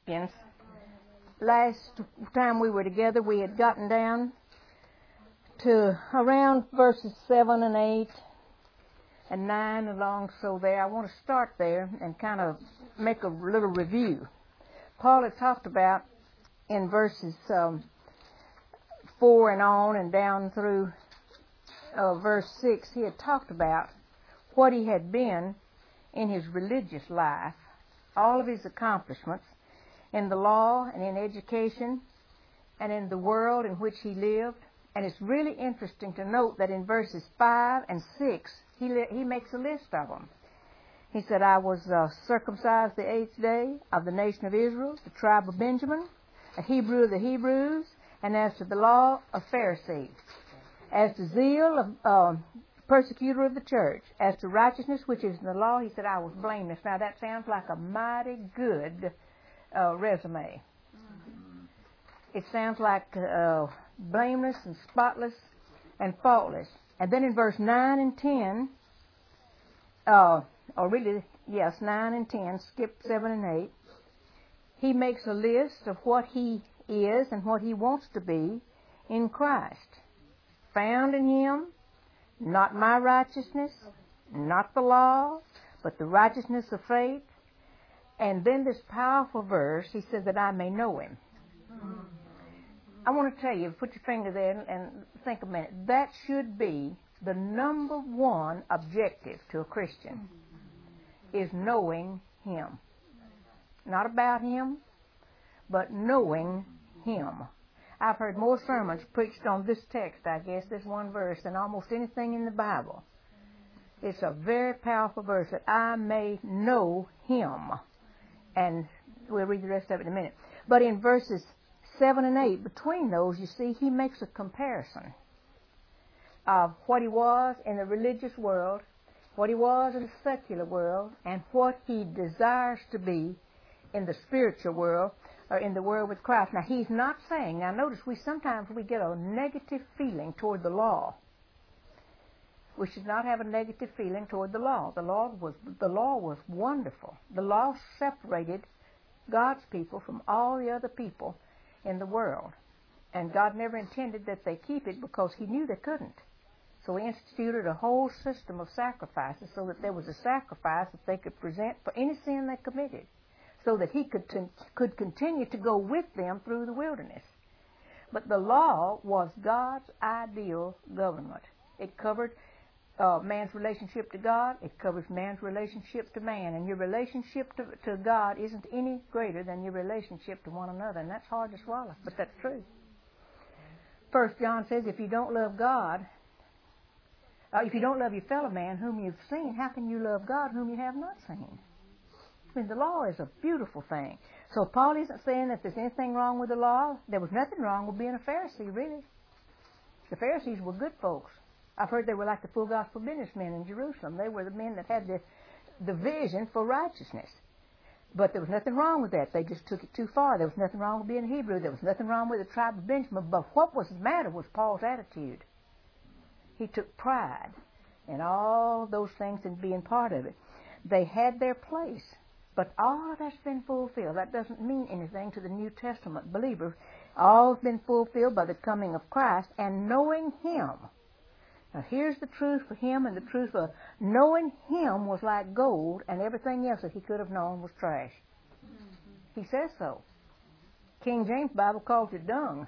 Corinthians. Last time we were together, we had gotten down to around verses 7 and 8 and 9 along, so there. I want to start there and kind of make a little review. Paul had talked about in verses 4 and on and down through verse 6, he had talked about what he had been in his religious life, all of his accomplishments in the law and in education and in the world in which he lived. And it's really interesting to note that in verses 5 and 6, he makes a list of them. He said, I was circumcised the 8th day of the nation of Israel, the tribe of Benjamin, a Hebrew of the Hebrews, and as to the law, a Pharisee. As to zeal, a persecutor of the church. As to righteousness, which is in the law, he said, I was blameless. Now that sounds like a mighty good resume. It sounds like blameless and spotless and faultless. And then in verse 9 and 10, 9 and 10, skip 7 and 8, he makes a list of what he is and what he wants to be in Christ. Found in him, not my righteousness, not the law, but the righteousness of faith. And then this powerful verse, he says that I may know him. I want to tell you, put your finger there and think a minute. That should be the number one objective to a Christian, is knowing him. Not about him, but knowing him. I've heard more sermons preached on this text, I guess, this one verse, than almost anything in the Bible. It's a very powerful verse, that I may know him. And we'll read the rest of it in a minute. But in verses 7 and 8, between those, you see, he makes a comparison of what he was in the religious world, what he was in the secular world, and what he desires to be in the spiritual world, or in the world with Christ. Now, he's not saying, now notice, sometimes we get a negative feeling toward the law. We should not have a negative feeling toward the law. The law was wonderful. The law separated God's people from all the other people in the world. And God never intended that they keep it because he knew they couldn't. So he instituted a whole system of sacrifices so that there was a sacrifice that they could present for any sin they committed, so that he could continue to go with them through the wilderness. But the law was God's ideal government. It covered man's relationship to God. It covers man's relationship to man. And your relationship to God isn't any greater than your relationship to one another. And that's hard to swallow, but that's true. 1 John says, if you don't love God, if you don't love your fellow man whom you've seen, how can you love God whom you have not seen? I mean, the law is a beautiful thing. So Paul isn't saying that there's anything wrong with the law. There was nothing wrong with being a Pharisee, really. The Pharisees were good folks. I've heard they were like the full gospel businessmen in Jerusalem. They were the men that had the vision for righteousness. But there was nothing wrong with that. They just took it too far. There was nothing wrong with being a Hebrew. There was nothing wrong with the tribe of Benjamin. But what was the matter was Paul's attitude. He took pride in all those things and being part of it. They had their place. But all of that's been fulfilled. That doesn't mean anything to the New Testament believer. All has been fulfilled by the coming of Christ and knowing him. Now here's the truth for him, and the truth for knowing him was like gold, and everything else that he could have known was trash. He says so. King James Bible calls it dung.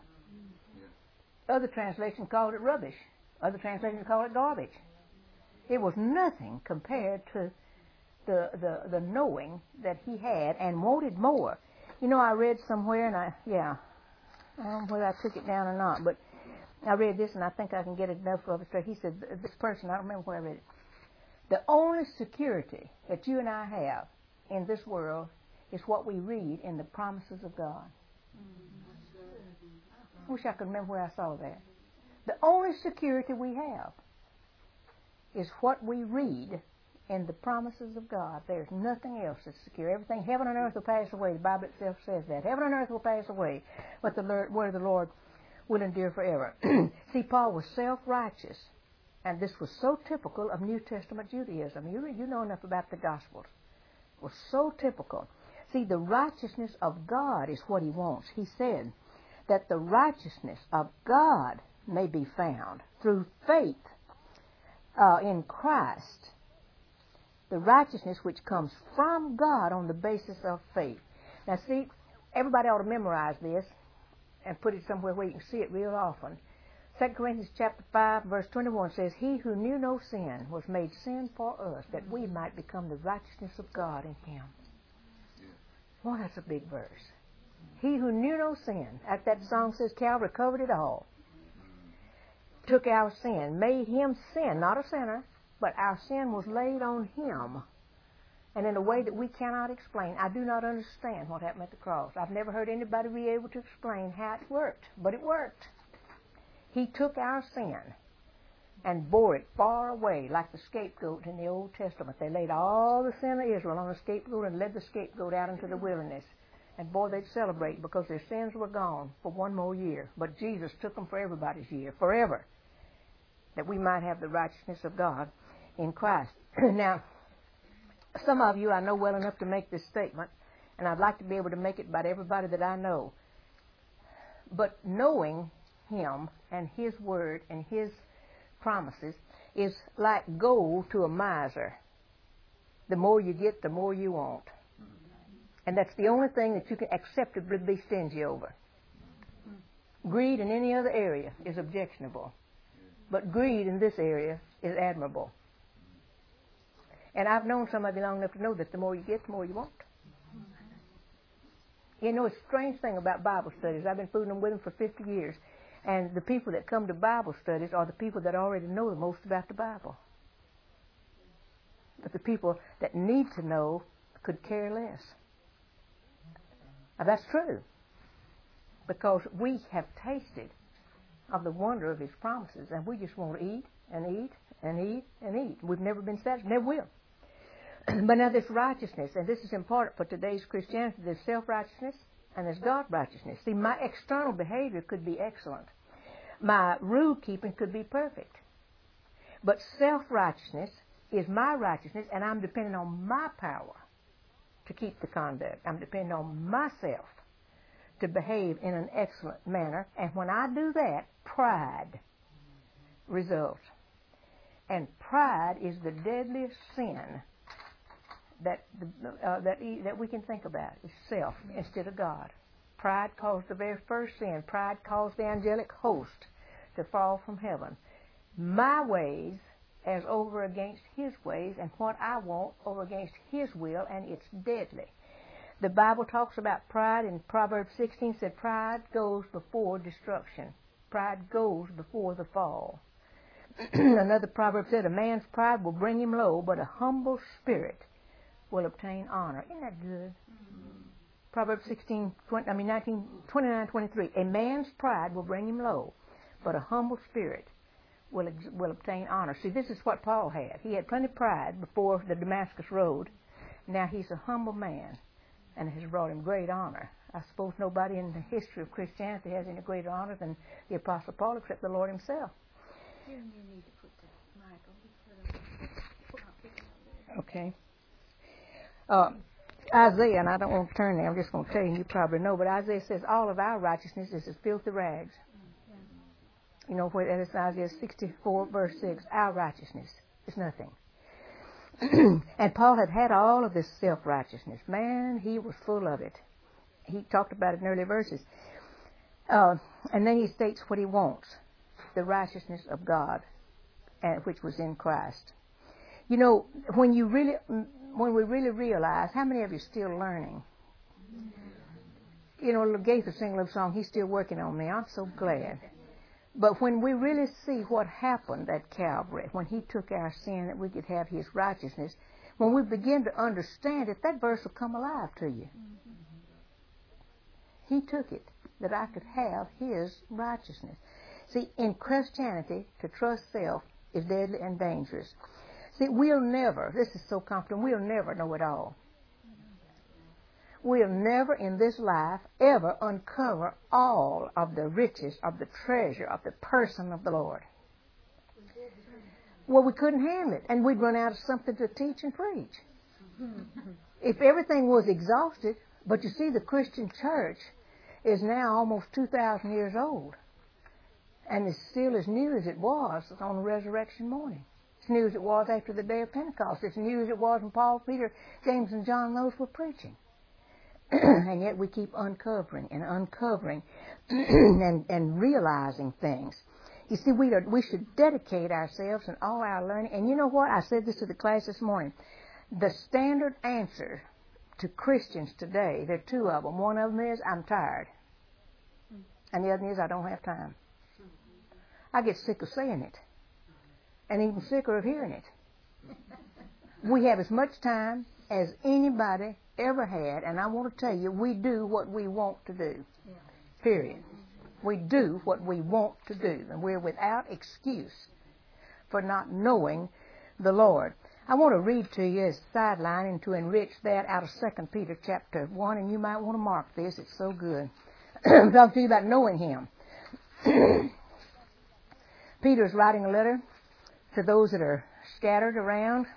Other translations called it rubbish. Other translations call it garbage. It was nothing compared to the knowing that he had and wanted more. You know, I read somewhere, and I don't know whether I took it down or not, but I read this, and I think I can get enough of it straight. He said, this person, I don't remember where I read it, the only security that you and I have in this world is what we read in the promises of God. I wish I could remember where I saw that. The only security we have is what we read in the promises of God. There's nothing else that's secure. Everything, heaven and earth will pass away. The Bible itself says that. Heaven and earth will pass away, but the word of the Lord will endure forever. See, Paul was self-righteous, and this was so typical of New Testament Judaism. You know enough about the Gospels. It was so typical. See, the righteousness of God is what he wants. He said that the righteousness of God may be found through faith in Christ. The righteousness which comes from God on the basis of faith. Now see, everybody ought to memorize this and put it somewhere where you can see it real often. 2 Corinthians chapter 5, verse 21 says, He who knew no sin was made sin for us, that we might become the righteousness of God in him. Well, that's a big verse. He who knew no sin, as that song says, Calvary covered it all, took our sin, made him sin, not a sinner, but our sin was laid on him. And in a way that we cannot explain. I do not understand what happened at the cross. I've never heard anybody be able to explain how it worked, but it worked. He took our sin and bore it far away like the scapegoat in the Old Testament. They laid all the sin of Israel on the scapegoat and led the scapegoat out into the wilderness. And boy, they'd celebrate because their sins were gone for one more year. But Jesus took them for everybody's year, forever, that we might have the righteousness of God in Christ. Now, some of you I know well enough to make this statement, and I'd like to be able to make it about everybody that I know. But knowing him and his word and his promises is like gold to a miser. The more you get, the more you want. And that's the only thing that you can acceptably be stingy over. Greed in any other area is objectionable. But greed in this area is admirable. And I've known some of you long enough to know that the more you get, the more you want. You know, it's a strange thing about Bible studies. I've been fooling them with them for 50 years. And the people that come to Bible studies are the people that already know the most about the Bible. But the people that need to know could care less. Now, that's true. Because we have tasted of the wonder of his promises, and we just want to eat and eat and eat and eat. We've never been satisfied, never will. But now this righteousness, and this is important for today's Christianity, there's self-righteousness and there's God-righteousness. See, my external behavior could be excellent. My rule-keeping could be perfect. But self-righteousness is my righteousness, and I'm depending on my power to keep the conduct. I'm depending on myself to behave in an excellent manner. And when I do that, pride results. And pride is the deadliest sin that we can think about. It's self instead of God. Pride caused the very first sin. Pride caused the angelic host to fall from heaven. My ways as over against his ways, and what I want over against his will, and it's deadly. The Bible talks about pride in Proverbs 16, said pride goes before destruction. Pride goes before the fall. Another proverb said, a man's pride will bring him low, but a humble spirit will obtain honor. Isn't that good? Proverbs 29:23. A man's pride will bring him low, but a humble spirit will obtain honor. See, this is what Paul had. He had plenty of pride before the Damascus Road. Now he's a humble man, and it has brought him great honor. I suppose nobody in the history of Christianity has any greater honor than the Apostle Paul, except the Lord himself. You need to put the mic on. Okay. Isaiah, and I don't want to turn there, I'm just going to tell you, you probably know, but Isaiah says all of our righteousness is as filthy rags. You know, where that is Isaiah 64, verse 6, our righteousness is nothing. And Paul had all of this self-righteousness. Man, he was full of it. He talked about it in early verses. And then he states what he wants, the righteousness of God, which was in Christ. You know, when we really realize, how many of you are still learning? You know, Gaither sing a little song, he's still working on me. I'm so glad. But when we really see what happened at Calvary, when he took our sin that we could have his righteousness, when we begin to understand it, that verse will come alive to you. He took it that I could have his righteousness. See, in Christianity, to trust self is deadly and dangerous. See, we'll never, this is so comforting, we'll never know it all. We'll never in this life ever uncover all of the riches, of the treasure, of the person of the Lord. Well, we couldn't handle it, and we'd run out of something to teach and preach. If everything was exhausted, but you see, the Christian church is now almost 2,000 years old. And it's still as new as it was on resurrection morning. It's new as it was after the day of Pentecost. It's new as it was when Paul, Peter, James, and John those were preaching. And yet we keep uncovering and uncovering and realizing things. You see, we should dedicate ourselves and all our learning. And you know what? I said this to the class this morning. The standard answer to Christians today, there are two of them. One of them is, I'm tired. And the other one is, I don't have time. I get sick of saying it. And even sicker of hearing it. We have as much time as anybody ever had, and I want to tell you, we do what we want to do. Period. We do what we want to do, and we're without excuse for not knowing the Lord. I want to read to you as a sideline and to enrich that out of 2 Peter chapter 1, and you might want to mark this. It's so good. I'm talking to you about knowing Him. Peter's writing a letter to those that are scattered around.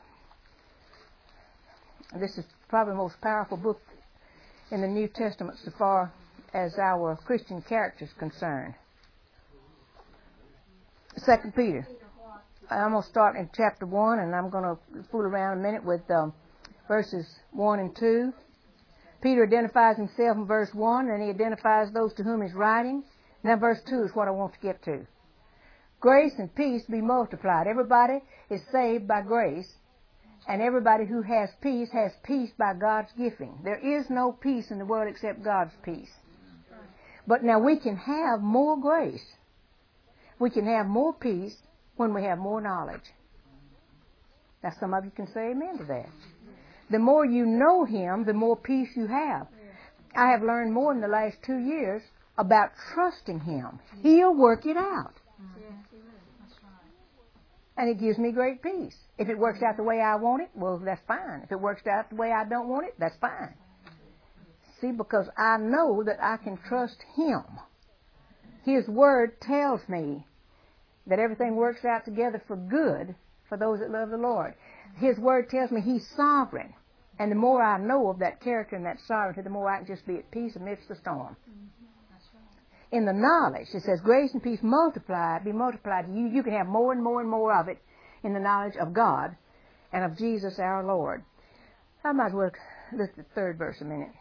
This is probably the most powerful book in the New Testament so far as our Christian character is concerned. 2 Peter. I'm going to start in chapter 1, and I'm going to fool around a minute with verses 1 and 2. Peter identifies himself in verse 1, and he identifies those to whom he's writing. Now verse 2 is what I want to get to. Grace and peace be multiplied. Everybody is saved by grace, and everybody who has peace by God's gifting. There is no peace in the world except God's peace. But now we can have more grace. We can have more peace when we have more knowledge. Now some of you can say amen to that. The more you know Him, the more peace you have. I have learned more in the last 2 years about trusting Him. He'll work it out. And it gives me great peace. If it works out the way I want it, well, that's fine. If it works out the way I don't want it, that's fine. See, because I know that I can trust Him. His Word tells me that everything works out together for good for those that love the Lord. His Word tells me He's sovereign. And the more I know of that character and that sovereignty, the more I can just be at peace amidst the storm. In the knowledge, it says, grace and peace be multiplied to you. You can have more and more and more of it in the knowledge of God and of Jesus our Lord. I might as well look at the third verse a minute.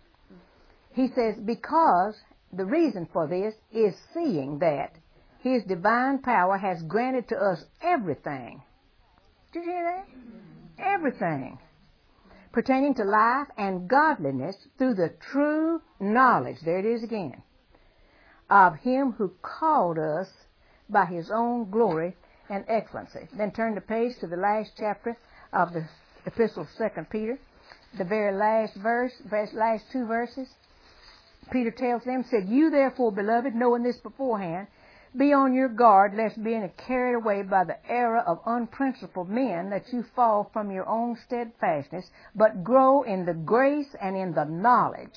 He says, because the reason for this is seeing that His divine power has granted to us everything. Did you hear that? Everything pertaining to life and godliness through the true knowledge, there it is again, of Him who called us by His own glory and excellency. Then turn the page to the last chapter of the epistle of 2 Peter, the very last verse, last two verses. Peter tells them, said, you therefore, beloved, knowing this beforehand, be on your guard, lest being carried away by the error of unprincipled men, that you fall from your own steadfastness, but grow in the grace and in the knowledge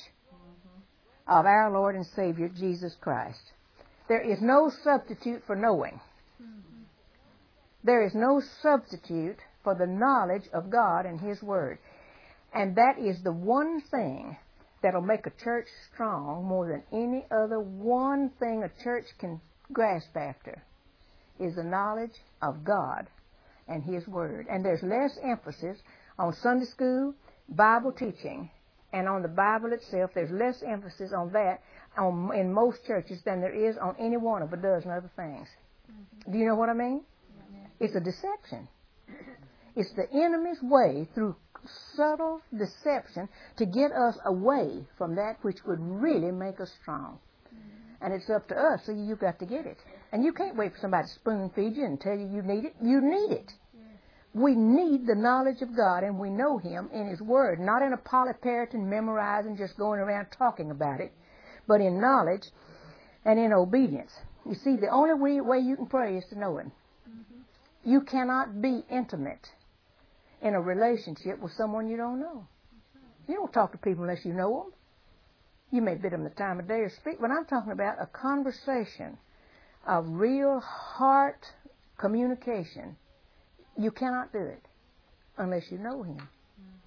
of our Lord and Savior, Jesus Christ. There is no substitute for knowing. There is no substitute for the knowledge of God and His Word. And that is the one thing that'll make a church strong more than any other one thing a church can grasp after, is the knowledge of God and His Word. And there's less emphasis on Sunday school, Bible teaching, and on the Bible itself. There's less emphasis on that in most churches than there is on any one of a dozen other things. Do you know what I mean? It's a deception. It's the enemy's way through subtle deception to get us away from that which would really make us strong. And it's up to us, so you've got to get it. And you can't wait for somebody to spoon feed you and tell you need it. You need it. We need the knowledge of God, and we know Him in His Word, not in a polyparaton memorizing, just going around talking about it, but in knowledge and in obedience. You see, the only way you can pray is to know Him. You cannot be intimate in a relationship with someone you don't know. You don't talk to people unless you know them. You may bid them the time of day or speak, but I'm talking about a conversation of real heart communication. You cannot do it unless you know Him.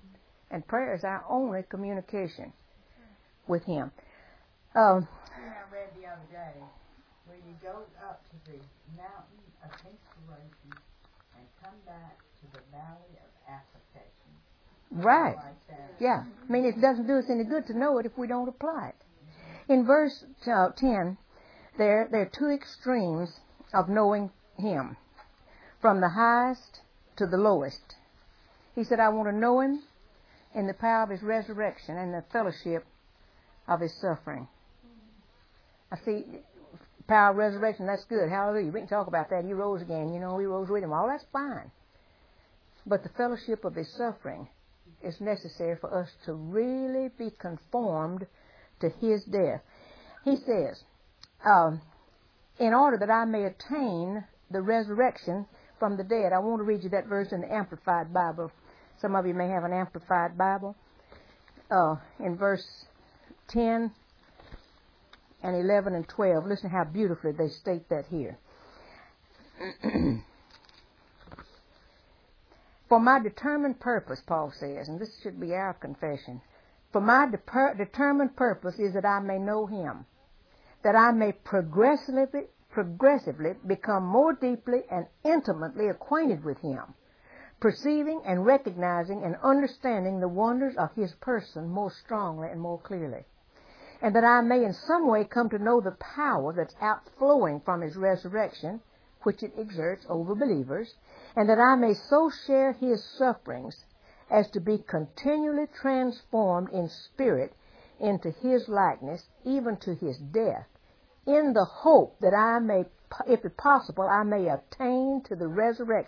And prayer is our only communication with Him. I read the other day where you go up to the mountain of inspiration and come back to the valley of application. Right. Like that. Yeah. I mean, it doesn't do us any good to know it if we don't apply it. In verse 10, there are two extremes of knowing Him, from the highest to the lowest. He said, I want to know Him in the power of His resurrection and the fellowship of His suffering. I see, power of resurrection, that's good. Hallelujah. We can talk about that. He rose again. You know, He rose with Him. All that's fine. But the fellowship of His suffering is necessary for us to really be conformed to His death. He says, in order that I may attain the resurrection from the dead. I want to read you that verse in the Amplified Bible. Some of you may have an Amplified Bible. In verse 10 and 11 and 12. Listen how beautifully they state that here. For my determined purpose, Paul says, and this should be our confession, for my determined purpose is that I may know Him, that I may progressively become more deeply and intimately acquainted with Him, perceiving and recognizing and understanding the wonders of His person more strongly and more clearly, and that I may in some way come to know the power that's outflowing from His resurrection, which it exerts over believers, and that I may so share His sufferings as to be continually transformed in spirit into His likeness, even to His death, in the hope that I may, if possible, I may attain to the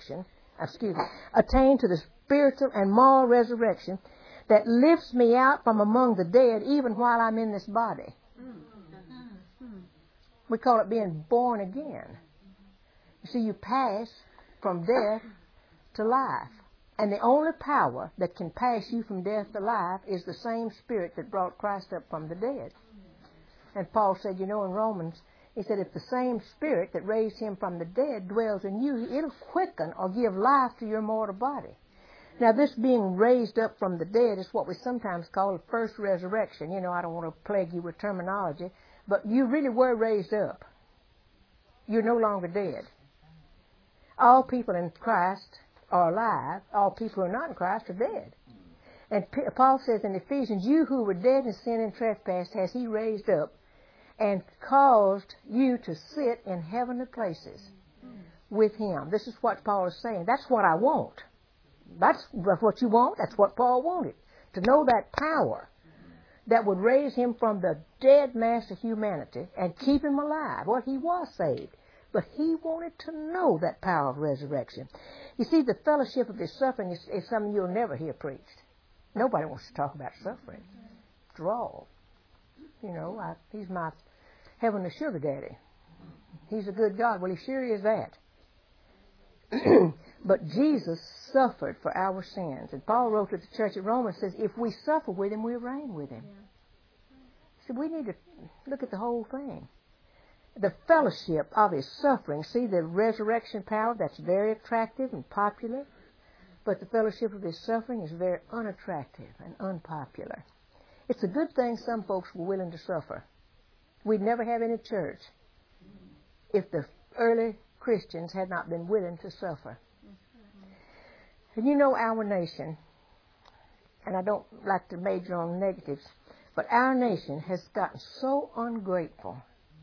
spiritual and moral resurrection that lifts me out from among the dead even while I'm in this body. We call it being born again. You see, you pass from death to life. And the only power that can pass you from death to life is the same Spirit that brought Christ up from the dead. And Paul said, in Romans, he said, if the same Spirit that raised Him from the dead dwells in you, it'll quicken or give life to your mortal body. Now, this being raised up from the dead is what we sometimes call the first resurrection. I don't want to plague you with terminology, but you really were raised up. You're no longer dead. All people in Christ are alive. All people who are not in Christ are dead. And Paul says in Ephesians, you who were dead in sin and trespass has He raised up and caused you to sit in heavenly places with Him. This is what Paul is saying. That's what I want. That's what you want. That's what Paul wanted. To know that power that would raise Him from the dead mass of humanity and keep Him alive. Well, He was saved, but He wanted to know that power of resurrection. You see, the fellowship of His suffering is something you'll never hear preached. Nobody wants to talk about suffering. After all, He's my heavenly sugar daddy. He's a good God. Well, He sure is that. But Jesus suffered for our sins. And Paul wrote to the church at Rome and says, if we suffer with Him, we'll reign with Him. So we need to look at the whole thing. The fellowship of His suffering, see the resurrection power, that's very attractive and popular. But the fellowship of His suffering is very unattractive and unpopular. It's a good thing some folks were willing to suffer. We'd never have any church if the early Christians had not been willing to suffer. And our nation, and I don't like to major on negatives, but our nation has gotten so ungrateful.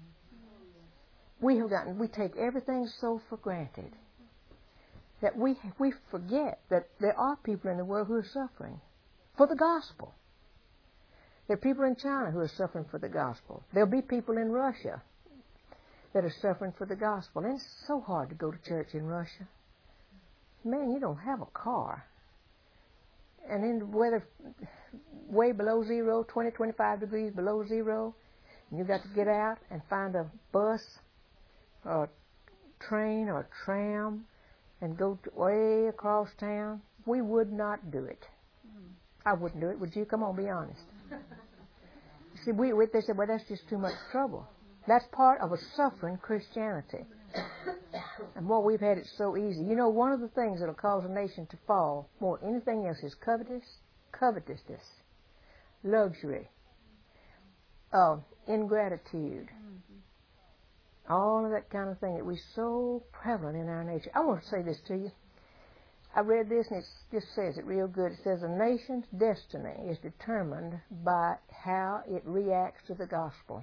We take everything so for granted that we forget that there are people in the world who are suffering for the gospel. There are people in China who are suffering for the gospel. There'll be people in Russia that are suffering for the gospel. And it's so hard to go to church in Russia. Man, you don't have a car. And in the weather way below zero, 20, 25 degrees below zero, and you've got to get out and find a bus or a train or a tram and go way across town. We would not do it. I wouldn't do it. Would you? Come on, be honest. See, they said, well, that's just too much trouble. That's part of a suffering Christianity. And what we've had it so easy. One of the things that will cause a nation to fall more than anything else is covetousness, luxury, ingratitude, all of that kind of thing that we're so prevalent in our nature. I want to say this to you. I read this and it just says it real good. It says a nation's destiny is determined by how it reacts to the gospel.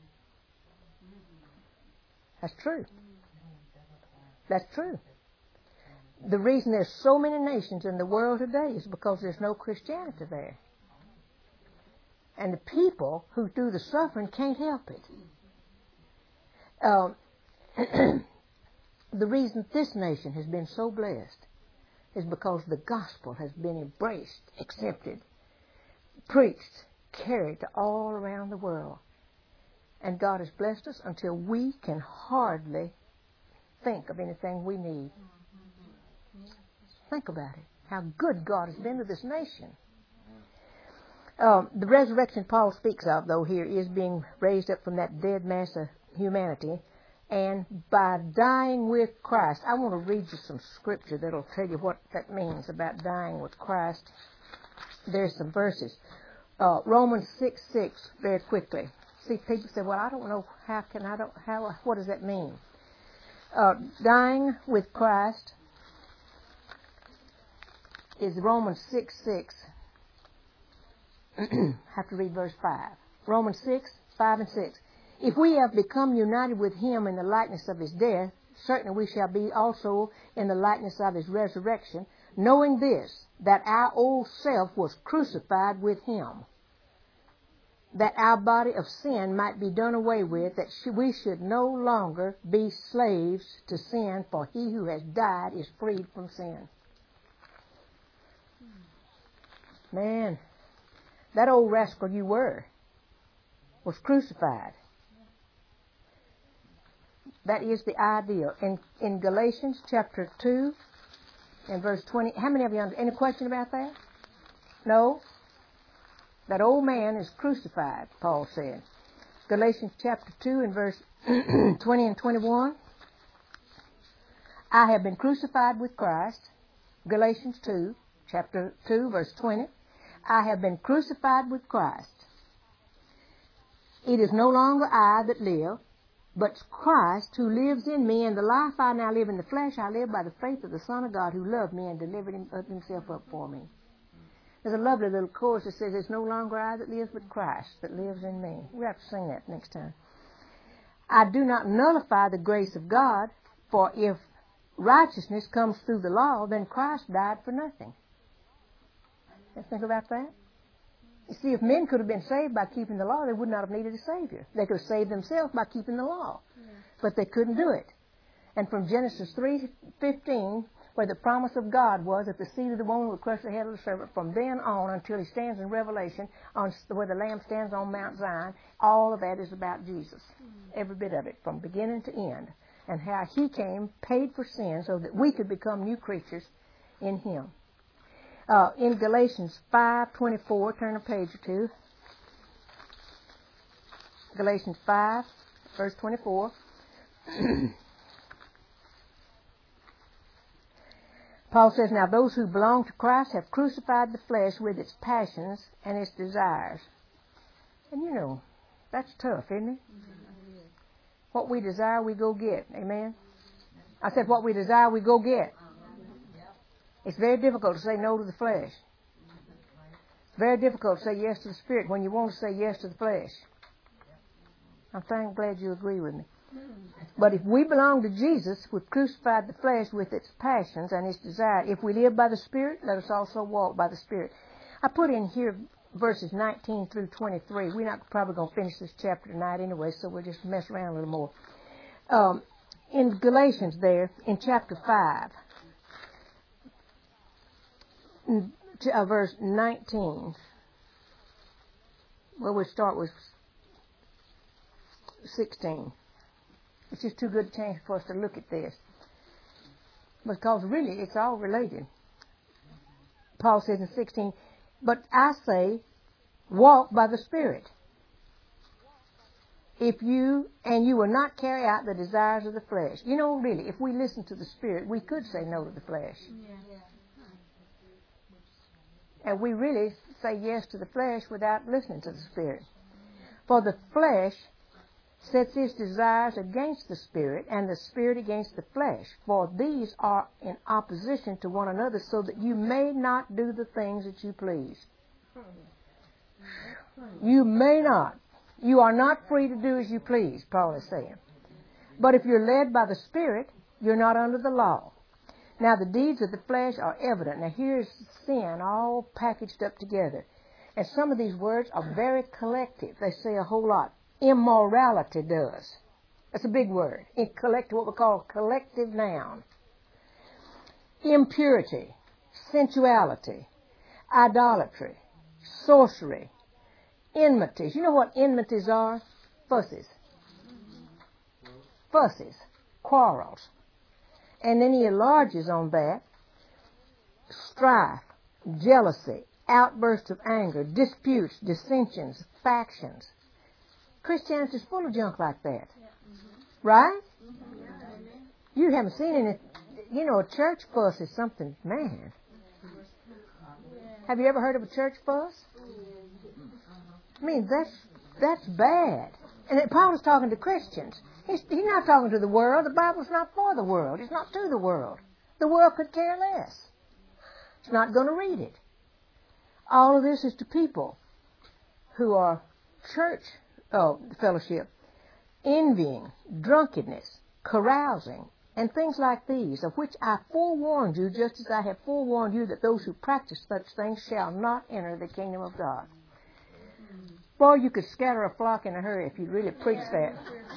That's true. That's true. The reason there's so many nations in the world today is because there's no Christianity there. And the people who do the suffering can't help it. The reason this nation has been so blessed is because the gospel has been embraced, accepted, preached, carried to all around the world. And God has blessed us until we can hardly think of anything we need. Think about it. How good God has been to this nation. The resurrection Paul speaks of, though, here is being raised up from that dead mass of humanity, and by dying with Christ. I want to read you some scripture that will tell you what that means about dying with Christ. There's some verses. Romans 6:6, very quickly. See, people say, well, I don't know, what does that mean? Dying with Christ is Romans 6:6. Have to read verse 5. Romans 6:5 and 6. If we have become united with him in the likeness of his death, certainly we shall be also in the likeness of his resurrection, knowing this, that our old self was crucified with him, that our body of sin might be done away with, that we should no longer be slaves to sin, for he who has died is freed from sin. Man, that old rascal you were was crucified. That is the ideal. In Galatians chapter 2 and verse 20, how many of you any question about that? No? That old man is crucified, Paul said. Galatians chapter 2 and verse 20 and 21. I have been crucified with Christ. Galatians 2, chapter 2, verse 20. I have been crucified with Christ. It is no longer I that live, but Christ who lives in me, and the life I now live in the flesh, I live by the faith of the Son of God who loved me and delivered himself up for me. There's a lovely little chorus that says, it's no longer I that lives, but Christ that lives in me. We have to sing that next time. I do not nullify the grace of God, for if righteousness comes through the law, then Christ died for nothing. Let's think about that. You see, if men could have been saved by keeping the law, they would not have needed a Savior. They could have saved themselves by keeping the law. But they couldn't do it. And from Genesis 3:15, where the promise of God was that the seed of the woman would crush the head of the serpent, from then on until he stands in Revelation, where the Lamb stands on Mount Zion, all of that is about Jesus. Every bit of it, from beginning to end. And how he came, paid for sin, so that we could become new creatures in him. In Galatians 5:24, turn a page or two. Galatians 5, verse 24. Paul says, now those who belong to Christ have crucified the flesh with its passions and its desires. And you know, that's tough, isn't it? What we desire, we go get. Amen? I said, what we desire, we go get. It's very difficult to say no to the flesh. It's very difficult to say yes to the Spirit when you want to say yes to the flesh. I'm glad you agree with me. But if we belong to Jesus, we've crucified the flesh with its passions and its desire. If we live by the Spirit, let us also walk by the Spirit. I put in here verses 19 through 23. We're not probably going to finish this chapter tonight anyway, so we'll just mess around a little more. In Galatians there, in chapter 5, verse 19. Well, we'll start with 16. It's just too good a chance for us to look at this. Because really, it's all related. Paul says in 16, but I say, walk by the Spirit. You will not carry out the desires of the flesh. You know, really, if we listen to the Spirit, we could say no to the flesh. and we really say yes to the flesh without listening to the Spirit. For the flesh sets its desires against the Spirit, and the Spirit against the flesh. For these are in opposition to one another, so that you may not do the things that you please. You may not. You are not free to do as you please, Paul is saying. But if you're led by the Spirit, you're not under the law. Now the deeds of the flesh are evident. Now here's sin all packaged up together. And some of these words are very collective. They say a whole lot. Immorality does. That's a big word. It collects what we call a collective noun. Impurity, sensuality, idolatry, sorcery, enmities. You know what enmities are? Fusses. Fusses. Quarrels. And then he enlarges on that. Strife, jealousy, outbursts of anger, disputes, dissensions, factions. Christianity is full of junk like that. Right? You haven't seen any. You know, a church fuss is something, man. Have you ever heard of a church fuss? I mean, that's bad. And Paul is talking to Christians. He's not talking to the world. The Bible's not for the world. It's not to the world. The world could care less. It's not going to read it. All of this is to people who are church fellowship, envying, drunkenness, carousing, and things like these, of which I forewarned you, just as I have forewarned you, that those who practice such things shall not enter the kingdom of God. Boy, you could scatter a flock in a hurry if you'd really preach that.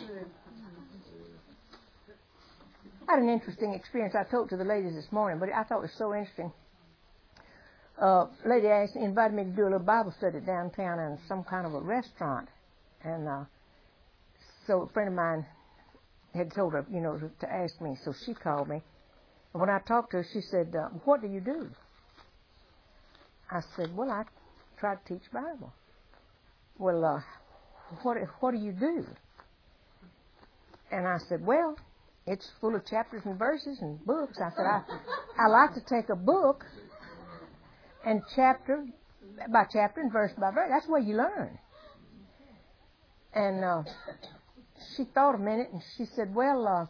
I had an interesting experience. I told to the ladies this morning, but I thought it was so interesting. Lady invited me to do a little Bible study downtown in some kind of a restaurant. And so a friend of mine had told her, to ask me. So she called me. And when I talked to her, she said, what do you do? I said, well, I try to teach Bible. Well, what do you do? And I said, well, it's full of chapters and verses and books. I said, I like to take a book and chapter by chapter and verse by verse. That's where you learn. And she thought a minute and she said, well,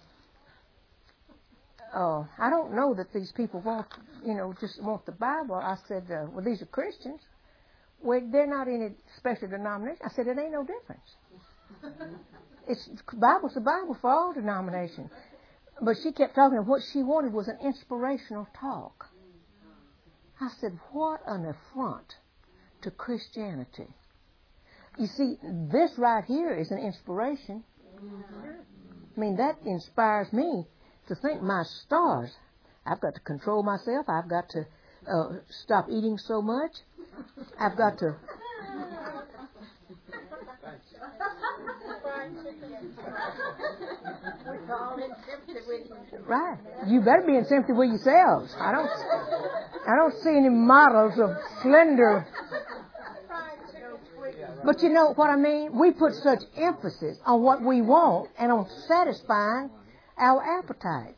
I don't know that these people just want the Bible. I said, well, these are Christians. Well, they're not in a special denomination. I said, it ain't no difference. Bible's the Bible for all denominations. But she kept talking, and what she wanted was an inspirational talk. I said, what an affront to Christianity. You see, this right here is an inspiration. I mean, that inspires me to think, my stars, I've got to control myself. I've got to stop eating so much. I've got to... Right. You better be in sympathy with yourselves. I don't see any models of slender. But you know what I mean? We put such emphasis on what we want and on satisfying our appetites.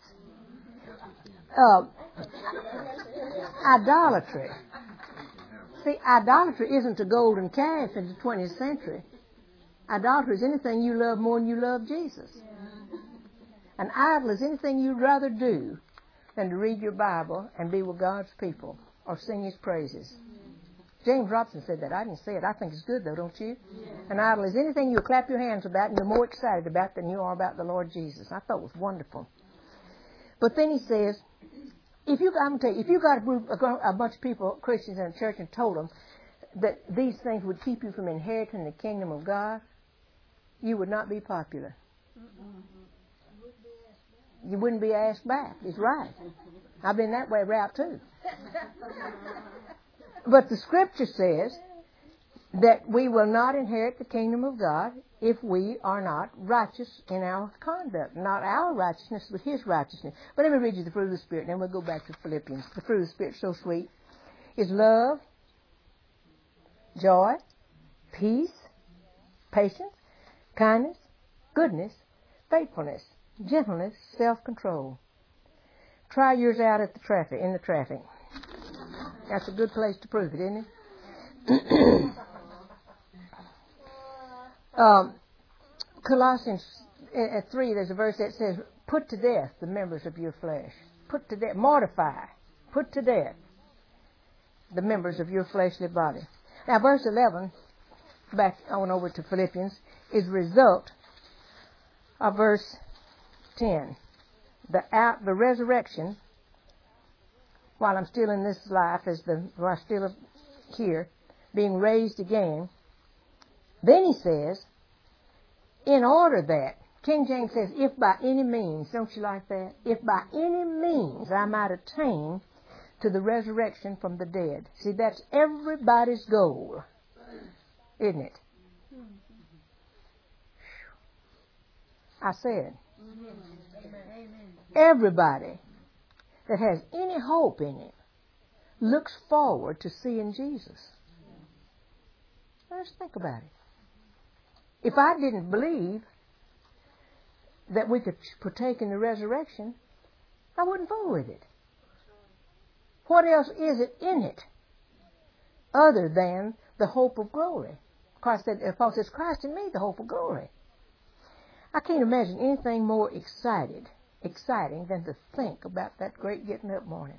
Idolatry. See, idolatry isn't a golden calf in the 20th century. Idolatry is anything you love more than you love Jesus. An idol is anything you'd rather do than to read your Bible and be with God's people or sing His praises. James Robson said that. I didn't say it. I think it's good, though, don't you? An idol is anything you clap your hands about and you're more excited about than you are about the Lord Jesus. I thought it was wonderful. But then he says, I'm going to tell you, if you got a bunch of people, Christians in a church, and told them that these things would keep you from inheriting the kingdom of God, you would not be popular. You wouldn't be asked back. He's right. I've been that way route too. But the Scripture says that we will not inherit the kingdom of God if we are not righteous in our conduct. Not our righteousness, but His righteousness. But let me read you the fruit of the Spirit, and then we'll go back to Philippians. The fruit of the Spirit, so sweet, is love, joy, peace, patience, kindness, goodness, faithfulness, gentleness, self-control. Try yours out in the traffic. That's a good place to prove it, isn't it? Colossians 3, there's a verse that says, put to death the members of your flesh. Put to death, mortify, put to death the members of your fleshly body. Now, verse 11, back on over to Philippians, is a result of verse 10. The resurrection, while I'm still in this life, while I'm still here, being raised again, then he says, in order that, King James says, if by any means, don't you like that? If by any means I might attain to the resurrection from the dead. See, that's everybody's goal, isn't it? I said, everybody that has any hope in him looks forward to seeing Jesus. Let's think about it. If I didn't believe that we could partake in the resurrection, I wouldn't fool with it. What else is it in it other than the hope of glory? Christ said, Paul says, Christ in me, the hope of glory. I can't imagine anything more exciting than to think about that great getting up morning.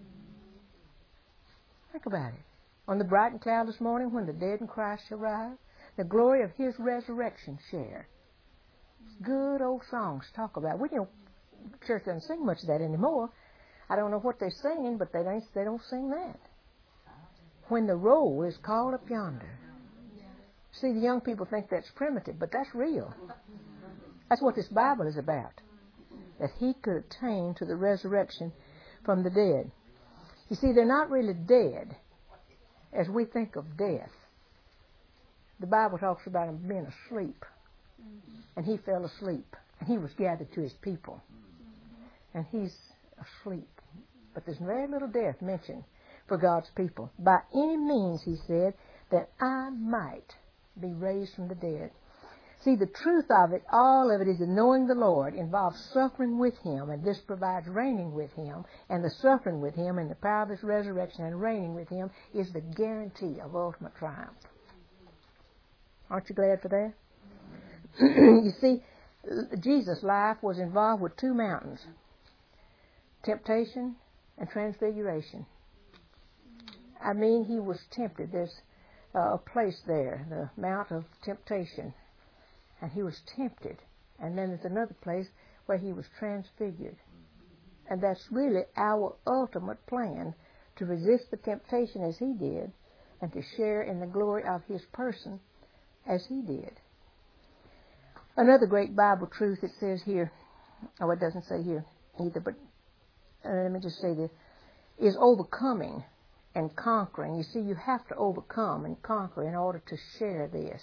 Think about it. On the bright and cloudless morning when the dead in Christ shall rise, the glory of his resurrection share. Good old songs to talk about. Church doesn't sing much of that anymore. I don't know what they're singing, but they don't sing that. When the roll is called up yonder. See, the young people think that's primitive, but that's real. That's what this Bible is about. That he could attain to the resurrection from the dead. You see, they're not really dead as we think of death. The Bible talks about him being asleep. And he fell asleep. And he was gathered to his people. And he's asleep. But there's very little death mentioned for God's people. By any means, he said, that I might be raised from the dead. See, the truth of it, all of it, is that knowing the Lord involves suffering with him, and this provides reigning with him, and the suffering with him and the power of his resurrection and reigning with him is the guarantee of ultimate triumph. Aren't you glad for that? You see, Jesus' life was involved with two mountains, temptation and transfiguration. I mean, he was tempted. There's a place there, the Mount of Temptation. And he was tempted. And then there's another place where he was transfigured. And that's really our ultimate plan, to resist the temptation as he did and to share in the glory of his person as he did. Another great Bible truth it says here, it doesn't say here either, but let me just say this, is overcoming and conquering. You see, you have to overcome and conquer in order to share this.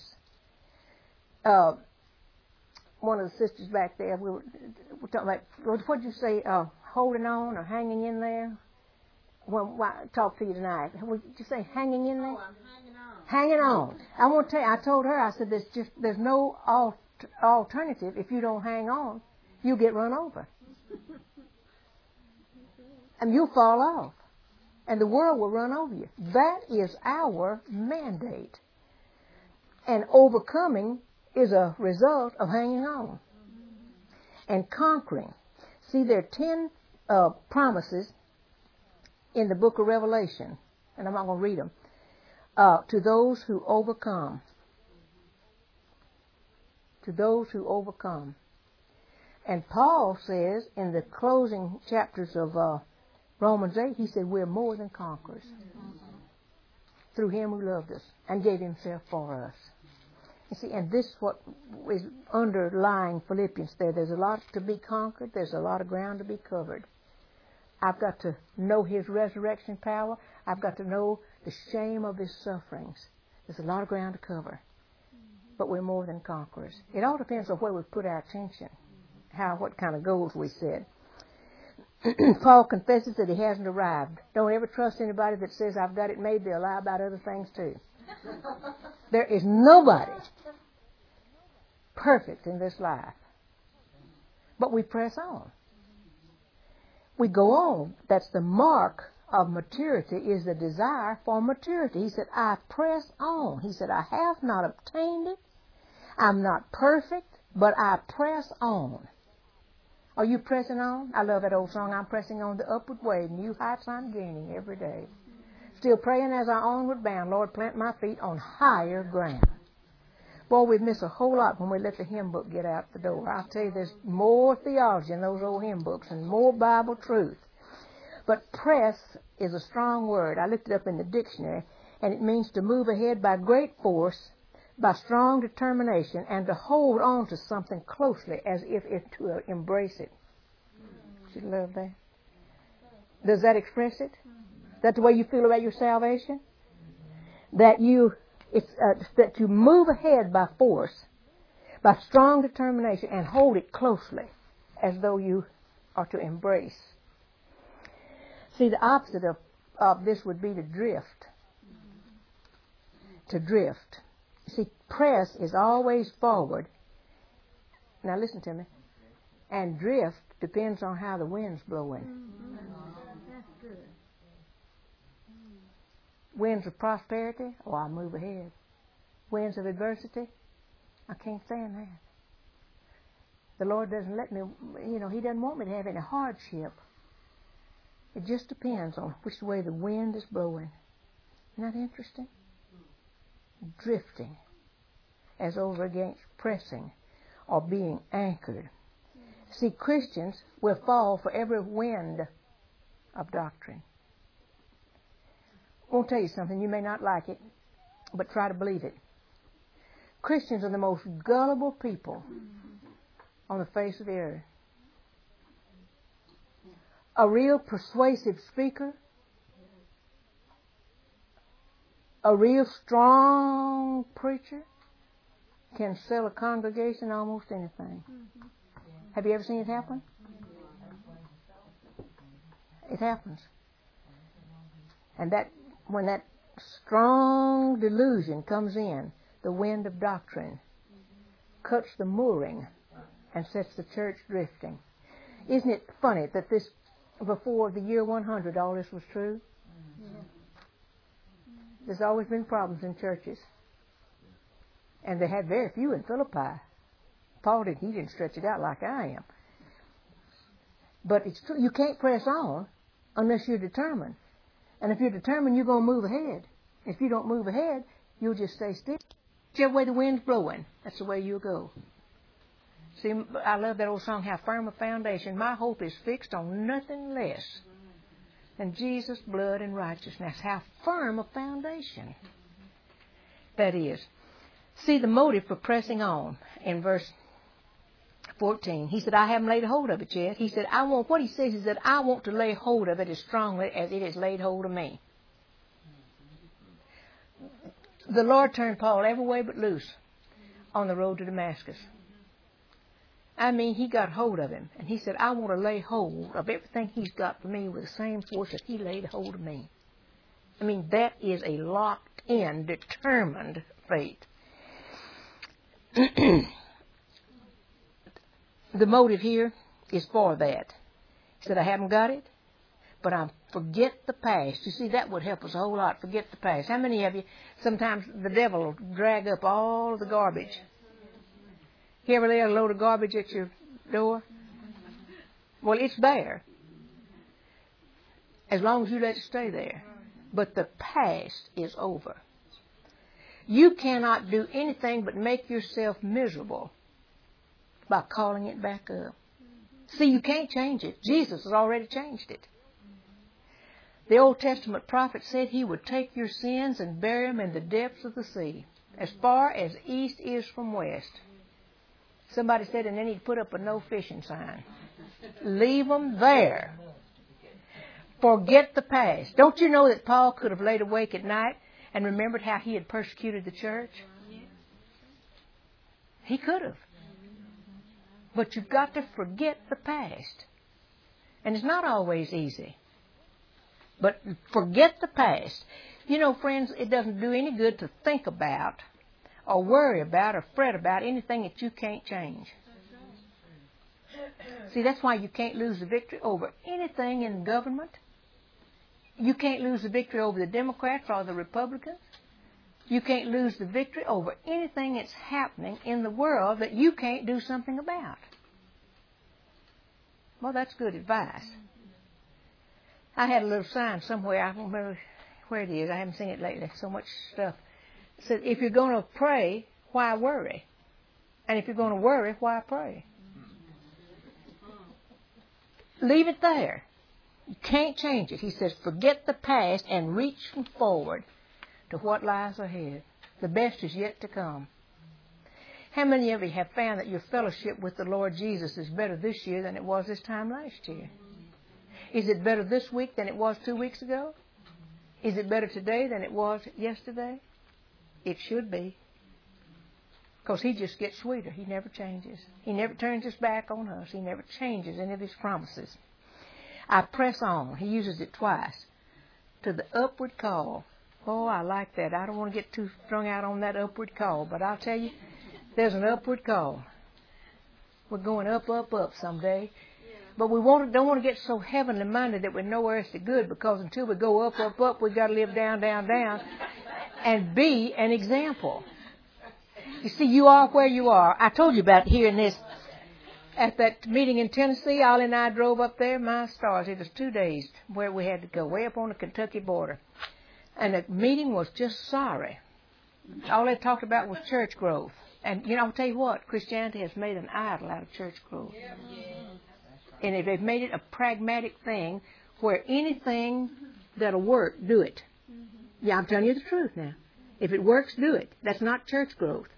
One of the sisters back there, we were talking about, what did you say, holding on or hanging in there? Well, I talked to you tonight. What did you say, hanging in there? Oh, I'm hanging on. Hanging on. I want to tell you, I told her, I said, there's no alternative. If you don't hang on, you'll get run over. And you'll fall off. And the world will run over you. That is our mandate. And overcoming is a result of hanging on. And conquering. See, there are 10 promises in the book of Revelation. And I'm not going to read them. To those who overcome. To those who overcome. And Paul says in the closing chapters of Romans 8, he said, we're more than conquerors through him who loved us and gave himself for us. You see, and this is what is underlying Philippians there. There's a lot to be conquered. There's a lot of ground to be covered. I've got to know his resurrection power. I've got to know the shame of his sufferings. There's a lot of ground to cover. But we're more than conquerors. It all depends on where we put our attention, what kind of goals we set. Paul confesses that he hasn't arrived. Don't ever trust anybody that says, I've got it made. They'll lie about other things too. There is nobody perfect in this life. But we press on. We go on. That's the mark of maturity is the desire for maturity. He said, I press on. He said, I have not obtained it. I'm not perfect, but I press on. Are you pressing on? I love that old song, I'm pressing on the upward way, new heights I'm gaining every day. Still praying as I onward bound, Lord, plant my feet on higher ground. Boy, we'd miss a whole lot when we let the hymn book get out the door. I'll tell you, there's more theology in those old hymn books and more Bible truth. But press is a strong word. I looked it up in the dictionary, and it means to move ahead by great force, by strong determination, and to hold on to something closely as if to embrace it. Should you love that? Does that express it? Is that the way you feel about your salvation? That you move ahead by force, by strong determination, and hold it closely as though you are to embrace. See, the opposite of this would be to drift. To drift. See, press is always forward. Now listen to me. And drift depends on how the wind's blowing. That's good. Winds of prosperity, oh, I'll move ahead. Winds of adversity, I can't stand that. The Lord doesn't let me, He doesn't want me to have any hardship. It just depends on which way the wind is blowing. Isn't that interesting? Drifting as over against pressing or being anchored. See, Christians will fall for every wind of doctrine. I won't tell you something, you may not like it, but try to believe it. Christians are the most gullible people on the face of the earth. A real persuasive speaker, a real strong preacher can sell a congregation almost anything. Have you ever seen it happen? It happens. And when that strong delusion comes in, the wind of doctrine cuts the mooring and sets the church drifting. Isn't it funny that before the year 100 all this was true? There's always been problems in churches. And they had very few in Philippi. Paul he didn't stretch it out like I am. But it's true. You can't press on unless you're determined. And if you're determined, you're going to move ahead. If you don't move ahead, you'll just stay still. Whichever way the wind's blowing, that's the way you'll go. See, I love that old song, How Firm a Foundation. My hope is fixed on nothing less than Jesus' blood and righteousness. How firm a foundation that is. See the motive for pressing on in verse 14. He said, I haven't laid hold of it yet. He said, I want to lay hold of it as strongly as it has laid hold of me. The Lord turned Paul every way but loose on the road to Damascus. I mean, He got hold of him. And he said, I want to lay hold of everything He's got for me with the same force that He laid hold of me. I mean, that is a locked-in, determined fate. The motive here is for that. He said, I haven't got it, but I forget the past. You see, that would help us a whole lot, forget the past. How many of you, sometimes the devil will drag up all of the garbage? You ever lay a load of garbage at your door? Well, it's there, as long as you let it stay there. But the past is over. You cannot do anything but make yourself miserable by calling it back up. See, you can't change it. Jesus has already changed it. The Old Testament prophet said He would take your sins and bury them in the depths of the sea, as far as east is from west. Somebody said, and then He'd put up a no fishing sign. Leave them there. Forget the past. Don't you know that Paul could have laid awake at night and remembered how he had persecuted the church? He could have. But you've got to forget the past. And it's not always easy. But forget the past. You know, friends, it doesn't do any good to think about or worry about or fret about anything that you can't change. See, that's why you can't lose the victory over anything in government, You can't lose the victory over the Democrats or the Republicans. You can't lose the victory over anything that's happening in the world that you can't do something about. Well, that's good advice. I had a little sign somewhere. I don't remember where it is. I haven't seen it lately. So much stuff. It said, if you're going to pray, why worry? And if you're going to worry, why pray? Leave it there. You can't change it. He says, forget the past and reach forward to what lies ahead. The best is yet to come. How many of you have found that your fellowship with the Lord Jesus is better this year than it was this time last year? Is it better this week than it was 2 weeks ago? Is it better today than it was yesterday? It should be. Because He just gets sweeter. He never changes. He never turns His back on us. He never changes any of His promises. I press on. He uses it twice. To the upward call. Oh, I like that. I don't want to get too strung out on that upward call. But I'll tell you, there's an upward call. We're going up, up, up someday. But we don't want to get so heavenly minded that we're nowhere else to good, because until we go up, up, up, we've got to live down, down, down and be an example. You see, you are where you are. I told you about hearing this at that meeting in Tennessee. Ollie and I drove up there. My stars, it was 2 days where we had to go, way up on the Kentucky border. And the meeting was just sorry. All they talked about was church growth. And, you know, I'll tell you what, Christianity has made an idol out of church growth. And if they've made it a pragmatic thing where anything that'll work, do it. Yeah, I'm telling you the truth now. If it works, do it. That's not church growth.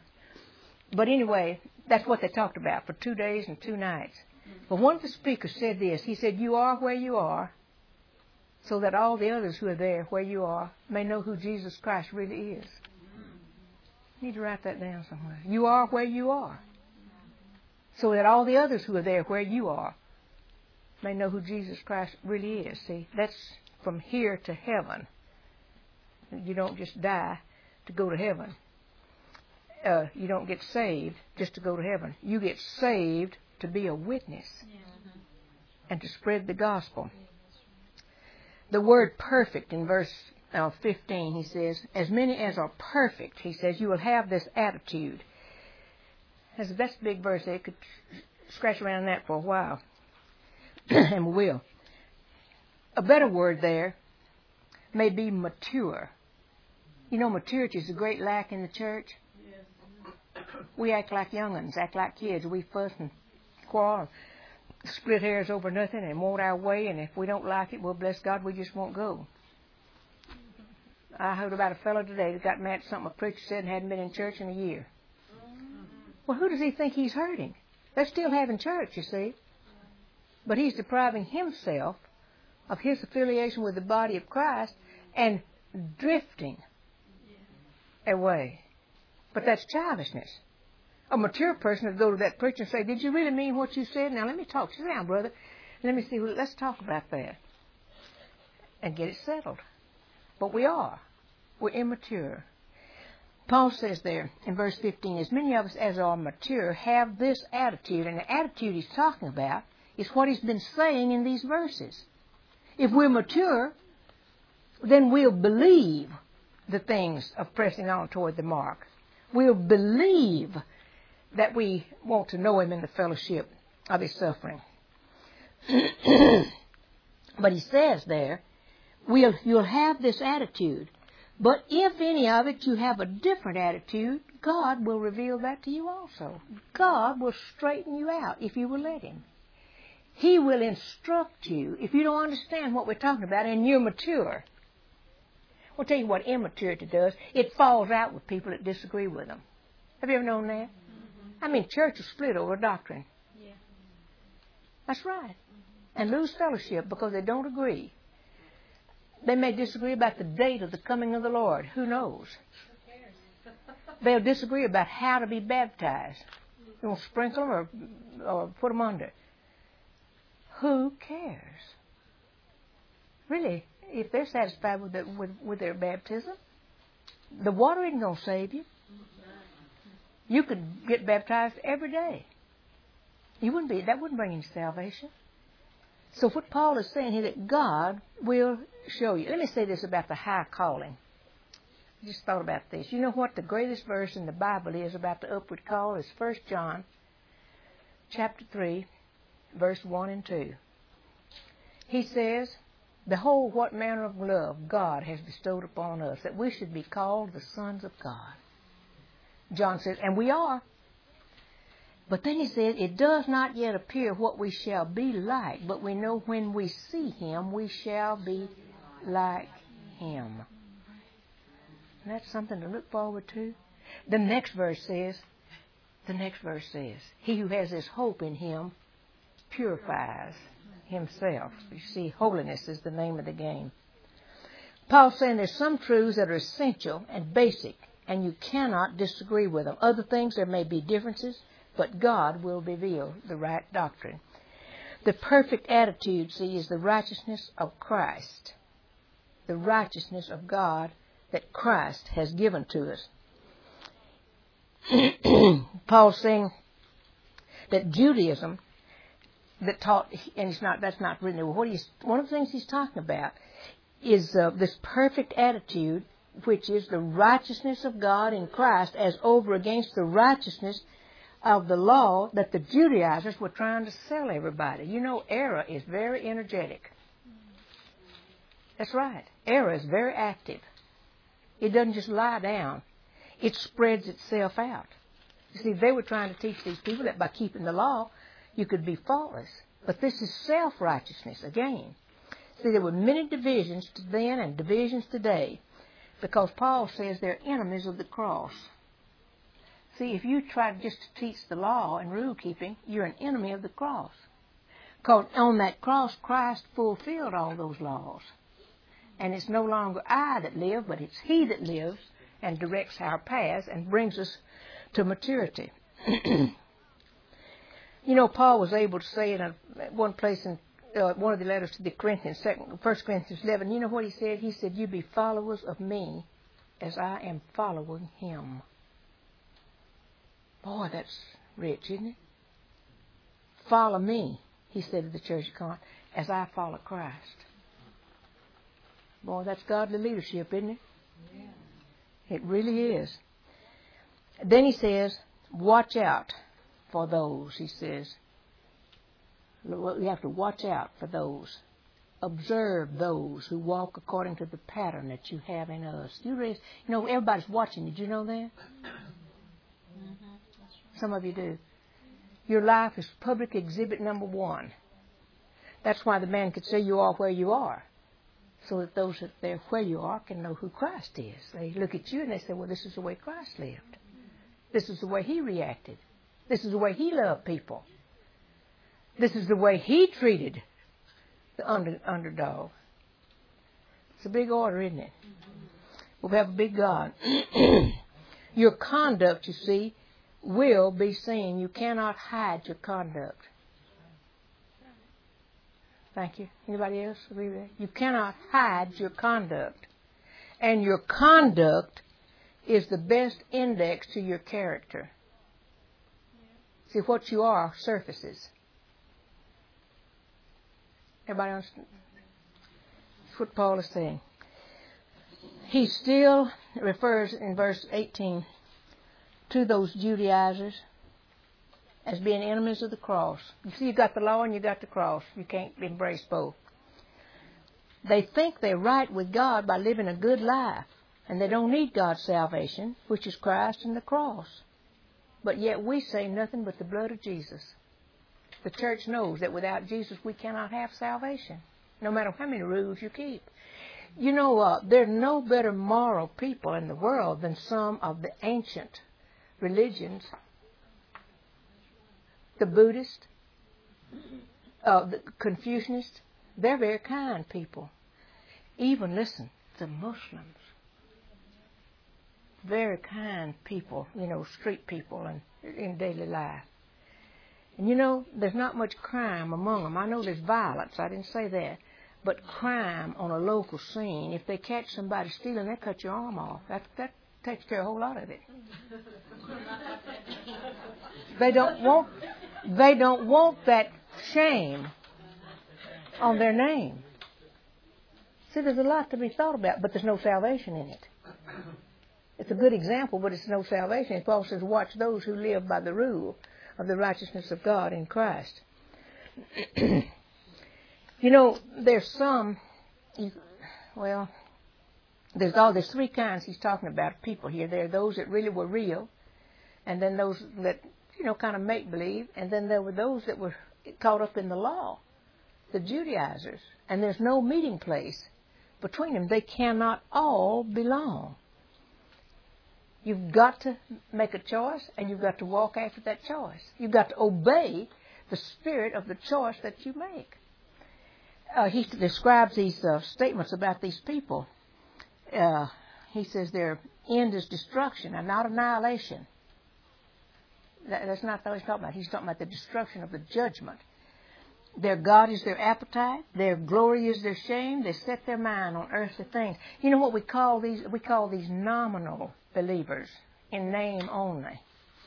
But anyway, that's what they talked about for 2 days and 2 nights. But one of the speakers said this. He said, you are where you are, so that all the others who are there where you are may know who Jesus Christ really is. You need to write that down somewhere. You are where you are, so that all the others who are there where you are may know who Jesus Christ really is. See, that's from here to heaven. You don't just die to go to heaven. You don't get saved just to go to heaven. You get saved to be a witness and to spread the gospel. The word perfect in verse 15, he says, as many as are perfect, he says, you will have this attitude. That's a big verse. They could scratch around that for a while. And we will. A better word there may be mature. You know, maturity is a great lack in the church. We act like young'uns, act like kids. We fuss and quarrel and split hairs over nothing and want our way. And if we don't like it, well, bless God, we just won't go. I heard about a fellow today that got mad at something a preacher said and hadn't been in church in a year. Well, who does he think he's hurting? They're still having church, you see. But he's depriving himself of his affiliation with the body of Christ and drifting away. But that's childishness. A mature person would go to that preacher and say, did you really mean what you said? Now, let me talk. Sit down, brother. Let me see. Let's talk about that and get it settled. But we are. We're immature. Paul says there in verse 15, as many of us as are mature have this attitude. And the attitude he's talking about is what he's been saying in these verses. If we're mature, then we'll believe the things of pressing on toward the mark. We'll believe that we want to know Him in the fellowship of His suffering. But he says there, you'll have this attitude. But if any of it you have a different attitude, God will reveal that to you also. God will straighten you out if you will let Him. He will instruct you if you don't understand what we're talking about and you're mature. I'll tell you what immaturity does. It falls out with people that disagree with them. Have you ever known that? I mean, churches split over doctrine. Yeah. That's right. And lose fellowship because they don't agree. They may disagree about the date of the coming of the Lord. Who knows? Who cares? They'll disagree about how to be baptized. You want to sprinkle them or put them under. Who cares? Really, if they're satisfied with their baptism, the water isn't going to save you. You could get baptized every day. That wouldn't bring you salvation. So what Paul is saying here, that God will show you. Let me say this about the high calling. I just thought about this. You know what the greatest verse in the Bible is about the upward call? Is 1 John chapter 3, verse 1 and 2. He says, "Behold, what manner of love God has bestowed upon us, that we should be called the sons of God." John says, and we are. But then he says, "It does not yet appear what we shall be like, but we know when we see him, we shall be like him." And that's something to look forward to. The next verse says, "He who has this hope in him purifies himself." You see, holiness is the name of the game. Paul's saying there's some truths that are essential and basic, and you cannot disagree with them. Other things, there may be differences, but God will reveal the right doctrine. The perfect attitude, see, is the righteousness of Christ. The righteousness of God that Christ has given to us. Paul's saying that Judaism that taught, and that's not written there. One of the things he's talking about is this perfect attitude, which is the righteousness of God in Christ as over against the righteousness of the law that the Judaizers were trying to sell everybody. You know, error is very energetic. That's right. Error is very active. It doesn't just lie down. It spreads itself out. You see, they were trying to teach these people that by keeping the law, you could be faultless. But this is self-righteousness again. See, there were many divisions then and divisions today, because Paul says they're enemies of the cross. See, if you try just to teach the law and rule keeping, you're an enemy of the cross. Because on that cross, Christ fulfilled all those laws. And it's no longer I that live, but it's He that lives and directs our paths and brings us to maturity. You know, Paul was able to say in one place in one of the letters to the Corinthians, 1 Corinthians 11, you know what he said? He said, "You be followers of me as I am following him." Boy, that's rich, isn't it? "Follow me," he said to the church of Corinth, "as I follow Christ." Boy, that's godly leadership, isn't it? Yeah. It really is. Then he says, watch out for those, he says. We have to watch out for those. Observe those who walk according to the pattern that you have in us. You know, everybody's watching. Did you know that? Some of you do. Your life is public exhibit number 1. That's why the man could say you are where you are, so that those that are where you are can know who Christ is. They look at you and they say, well, this is the way Christ lived. This is the way He reacted. This is the way He loved people. This is the way He treated the underdog. It's a big order, isn't it? We have a big God. Your conduct, you see, will be seen. You cannot hide your conduct. Thank you. Anybody else agree with that? You cannot hide your conduct. And your conduct is the best index to your character. See, what you are surfaces. Everybody understand? That's what Paul is saying. He still refers in verse 18 to those Judaizers as being enemies of the cross. You see, you got the law and you got the cross. You can't embrace both. They think they're right with God by living a good life, and they don't need God's salvation, which is Christ and the cross. But yet we say nothing but the blood of Jesus. The church knows that without Jesus we cannot have salvation, no matter how many rules you keep. You know, there are no better moral people in the world than some of the ancient religions. The Buddhists, the Confucianists, they're very kind people. Even, listen, the Muslims, very kind people, you know, street people in daily life. And you know, there's not much crime among them. I know there's violence, I didn't say that. But crime on a local scene, if they catch somebody stealing, they cut your arm off. That takes care of a whole lot of it. They don't want that shame on their name. See, there's a lot to be thought about, but there's no salvation in it. It's a good example, but it's no salvation. Paul says, watch those who live by the rule of the righteousness of God in Christ. You know, there's there's three kinds he's talking about of people here. There are those that really were real, and then those that, kind of make-believe, and then there were those that were caught up in the law, the Judaizers, and there's no meeting place between them. They cannot all belong. You've got to make a choice, and you've got to walk after that choice. You've got to obey the spirit of the choice that you make. He describes these statements about these people. He says their end is destruction and not annihilation. That's not what he's talking about. He's talking about the destruction of the judgment. Their God is their appetite. Their glory is their shame. They set their mind on earthly things. You know what we call these? We call these nominal believers, in name only.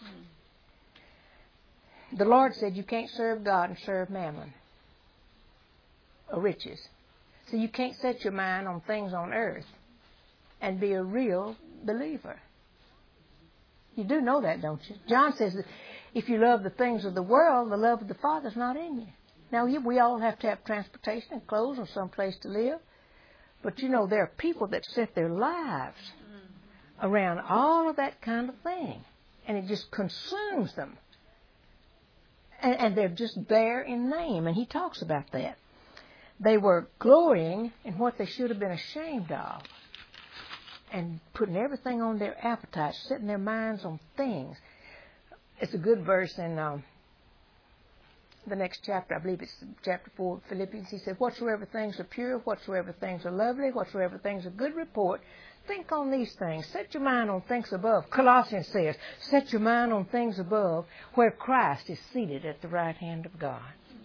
The Lord said you can't serve God and serve mammon or riches. So you can't set your mind on things on earth and be a real believer. You do know that, don't you? John says that if you love the things of the world, the love of the Father's not in you. Now, we all have to have transportation and clothes and some place to live. But, there are people that set their lives around all of that kind of thing. And it just consumes them. And they're just there in name. And he talks about that. They were glorying in what they should have been ashamed of. And putting everything on their appetites, setting their minds on things. It's a good verse in the next chapter. I believe it's chapter 4 of Philippians. He said, whatsoever things are pure, whatsoever things are lovely, whatsoever things are good report, think on these things. Set your mind on things above. Colossians says, set your mind on things above where Christ is seated at the right hand of God.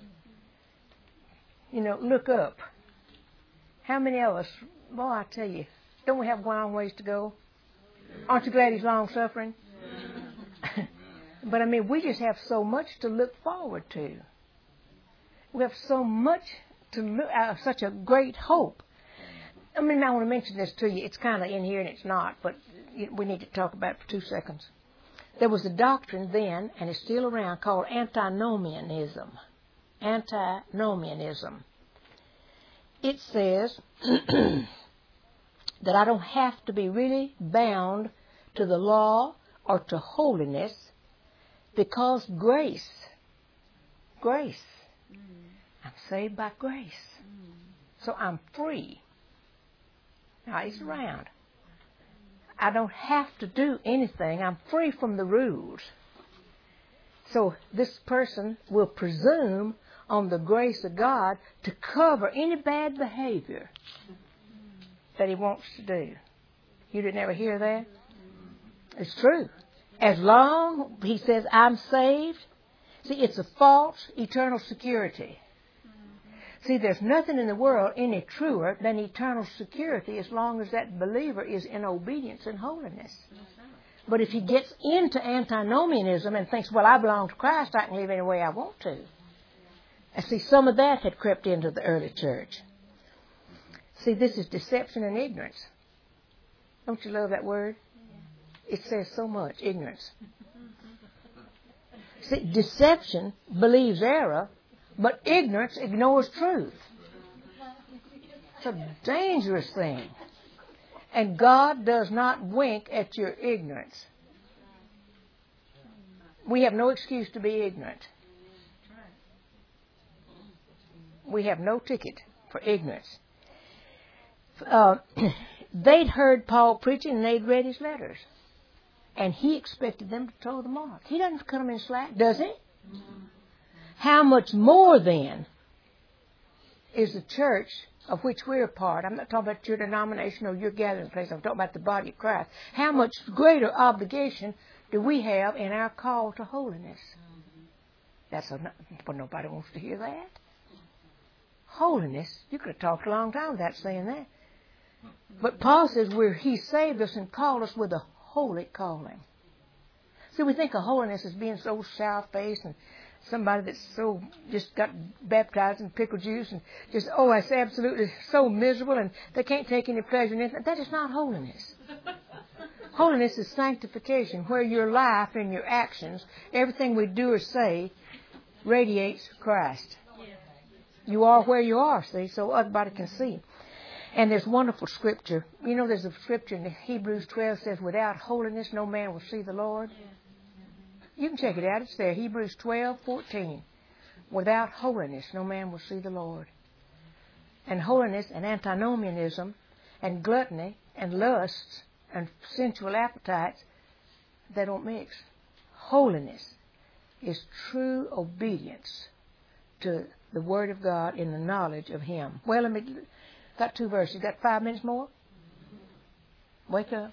Look up. How many of us, boy, I tell you, don't we have a long ways to go? Aren't you glad he's long-suffering? But, we just have so much to look forward to. We have so much to look such a great hope. I want to mention this to you. It's kind of in here and it's not, but we need to talk about it for 2 seconds. There was a doctrine then, and it's still around, called antinomianism. Antinomianism. It says that I don't have to be really bound to the law or to holiness because grace. I'm saved by grace. So I'm free. Now, it's around. I don't have to do anything. I'm free from the rules. So this person will presume on the grace of God to cover any bad behavior that he wants to do. You didn't ever hear that? It's true. As long, he says, I'm saved. See, it's a false eternal security. See, there's nothing in the world any truer than eternal security as long as that believer is in obedience and holiness. But if he gets into antinomianism and thinks, well, I belong to Christ, I can live any way I want to. And see, some of that had crept into the early church. See, this is deception and ignorance. Don't you love that word? It says so much, ignorance. See, deception believes error, but ignorance ignores truth. It's a dangerous thing. And God does not wink at your ignorance. We have no excuse to be ignorant. We have no ticket for ignorance. They'd heard Paul preaching and they'd read his letters. And he expected them to toe the mark. He doesn't cut them in slack, does he? How much more then is the church of which we're a part? I'm not talking about your denomination or your gathering place. I'm talking about the body of Christ. How much greater obligation do we have in our call to holiness? But nobody wants to hear that. Holiness, you could have talked a long time without saying that. But Paul says He saved us and called us with a holy calling. See, we think of holiness as being so sour-faced and somebody that's so just got baptized in pickle juice and just, it's absolutely so miserable and they can't take any pleasure in it. That is not holiness. Holiness is sanctification, where your life and your actions, everything we do or say, radiates Christ. You are where you are, see, so everybody can see. And there's wonderful scripture. You know, there's a scripture in Hebrews 12 says, without holiness no man will see the Lord. You can check it out. It's there. Hebrews 12:14. Without holiness no man will see the Lord. And holiness and antinomianism and gluttony and lusts and sensual appetites, they don't mix. Holiness is true obedience to the Word of God in the knowledge of Him. Well, got 2 verses. Got 5 minutes more? Wake up.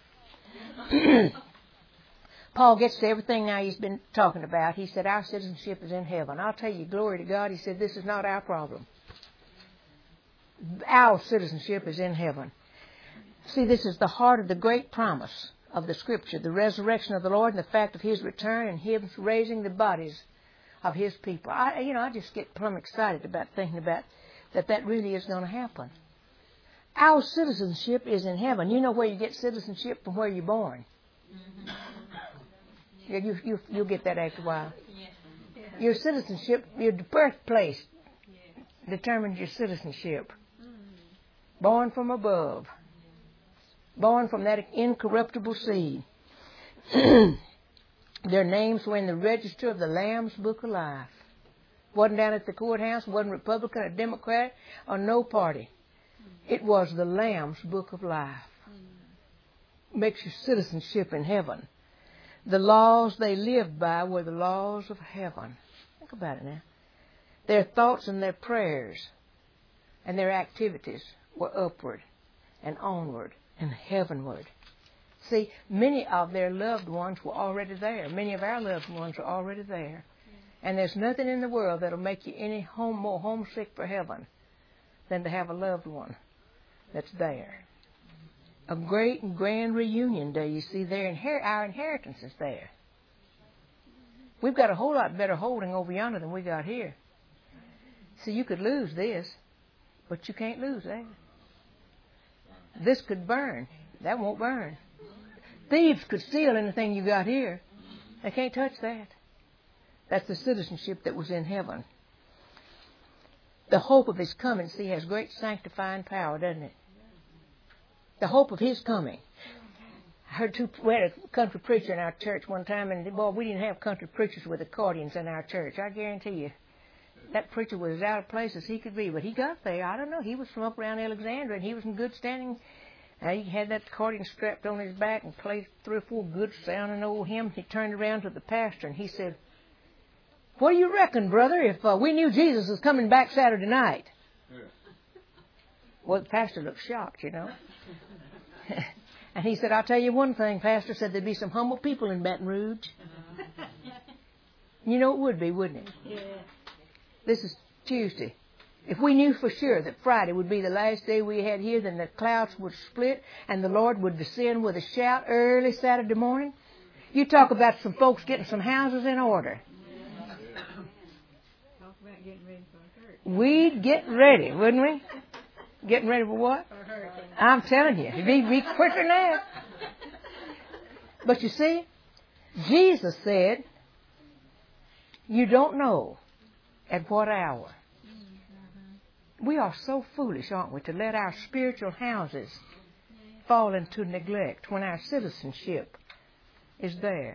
Paul gets to everything now he's been talking about. He said, our citizenship is in heaven. I'll tell you, glory to God. He said, this is not our problem. Our citizenship is in heaven. See, this is the heart of the great promise of the Scripture, the resurrection of the Lord and the fact of His return and Him raising the bodies of His people. I just get plumb excited about thinking about that really is going to happen. Our citizenship is in heaven. You know where you get citizenship? From where you're born. You'll get that after a while. Your citizenship, your birthplace determines your citizenship. Born from above. Born from that incorruptible seed. Their names were in the register of the Lamb's Book of Life. Wasn't down at the courthouse, wasn't Republican or Democrat or no party. It was the Lamb's Book of Life. Makes your citizenship in heaven. The laws they lived by were the laws of heaven. Think about it now. Their thoughts and their prayers and their activities were upward and onward and heavenward. See, many of their loved ones were already there. Many of our loved ones are already there. And there's nothing in the world that'll make you any more homesick for heaven than to have a loved one that's there. A great and grand reunion day, you see, our inheritance is there. We've got a whole lot better holding over yonder than we got here. See, you could lose this, but you can't lose that. This could burn. That won't burn. Thieves could steal anything you got here. They can't touch that. That's the citizenship that was in heaven. The hope of His coming, see, has great sanctifying power, doesn't it? The hope of His coming. I heard we had a country preacher in our church one time, and boy, we didn't have country preachers with accordions in our church. I guarantee you, that preacher was as out of place as he could be. But he got there. I don't know. He was from up around Alexandria, and he was in good standing. He had that accordion strapped on his back and played 3 or 4 good sounding old hymns. He turned around to the pastor and he said, "What do you reckon, brother, if we knew Jesus was coming back Saturday night?" Yeah. Well, the pastor looked shocked, you know. And he said, "I'll tell you one thing, Pastor," said, "there'd be some humble people in Baton Rouge." You know it would be, wouldn't it? Yeah. This is Tuesday. If we knew for sure that Friday would be the last day we had here, then the clouds would split and the Lord would descend with a shout early Saturday morning. You talk about some folks getting some houses in order. Talk about getting ready for a hurricane. We'd get ready, wouldn't we? Getting ready for what? For a hurricane. I'm telling you, it'd be quicker than that. But you see, Jesus said, you don't know at what hour. We are so foolish, aren't we, to let our spiritual houses fall into neglect when our citizenship is there.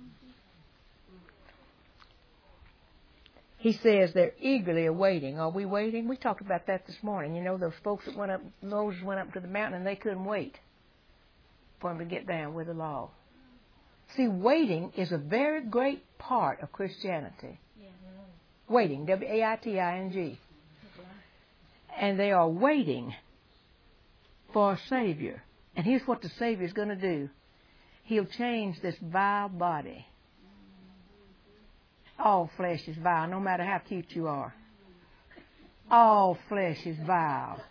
He says they're eagerly awaiting. Are we waiting? We talked about that this morning. You know, those folks that Moses went up to the mountain and they couldn't wait for him to get down with the law. See, waiting is a very great part of Christianity. Waiting, W-A-I-T-I-N-G. And they are waiting for a Savior. And here's what the Savior is going to do. He'll change this vile body. All flesh is vile, no matter how cute you are. All flesh is vile.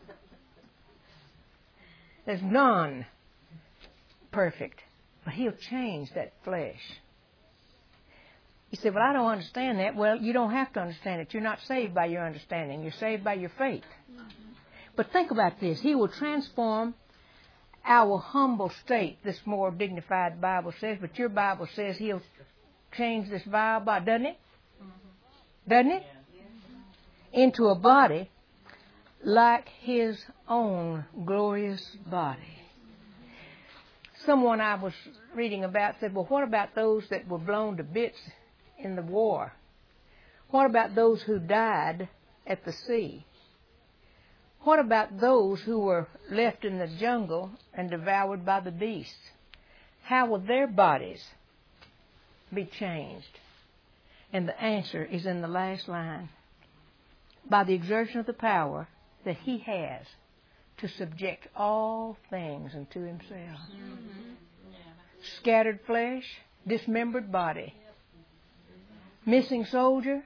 There's none perfect. But He'll change that flesh. You say, well, I don't understand that. Well, you don't have to understand it. You're not saved by your understanding. You're saved by your faith. But think about this. He will transform our humble state, this more dignified Bible says, but your Bible says He'll change this vile body, doesn't it? Doesn't it? Into a body like His own glorious body. Someone I was reading about said, well, what about those that were blown to bits in the war? What about those who died at the sea? What about those who were left in the jungle and devoured by the beasts? How will their bodies be changed? And the answer is in the last line. By the exertion of the power that He has to subject all things unto Himself. Scattered flesh, dismembered body, missing soldier,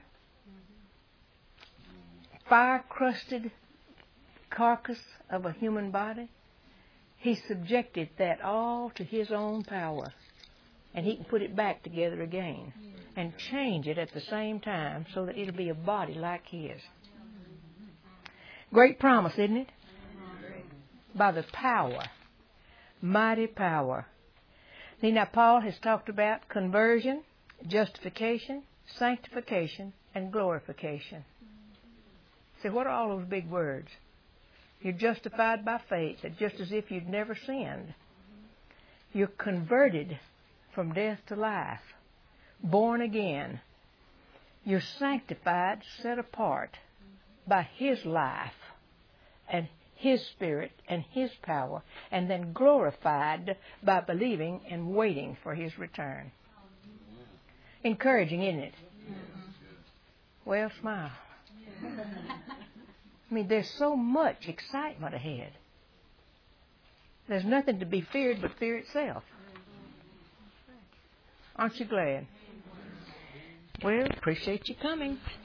fire-crusted carcass of a human body. He subjected that all to His own power. And He can put it back together again and change it at the same time so that it'll be a body like His. Great promise, isn't it? By the power, mighty power. See, now Paul has talked about conversion, justification, sanctification, and glorification. See, what are all those big words? You're justified by faith, just as if you'd never sinned. You're converted from death to life, born again. You're sanctified, set apart by His life and His Spirit and His power, and then glorified by believing and waiting for His return. Encouraging, isn't it? Well, smile. I mean, there's so much excitement ahead. There's nothing to be feared but fear itself. Aren't you glad? Well, appreciate you coming.